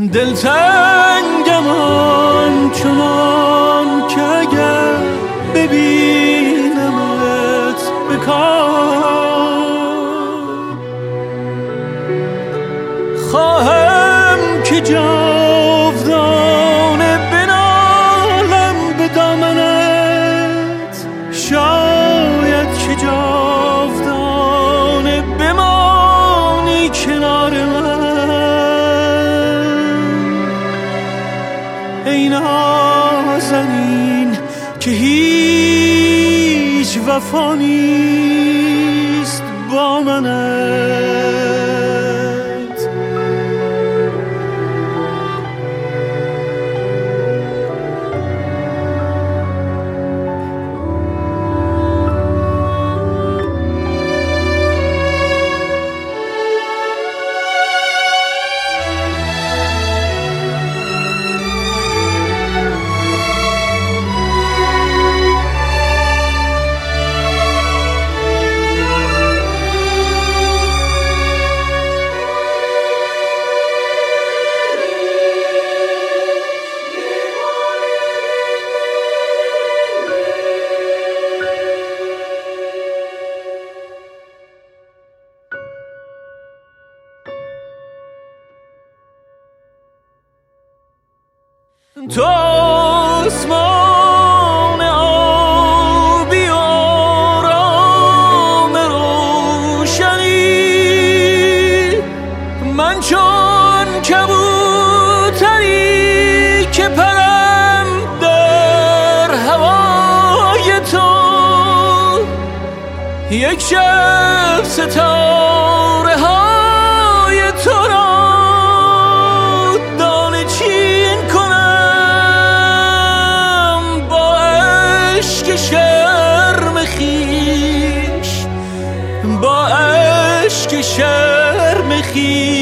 دلتنگم آنچنان که اگر ببینمت بکار خواهم که جاودانه بنالم به دامنت شاید که جاودانه بمانی کنار من ای نازنین که هیچ وفا نیست با منت تو آسمان آبی و آرام روشنی من چون کبوتری که پرم در هوای تو یک شب ستاره های تو را دانه چین شرم خیش با عشق شرم خیش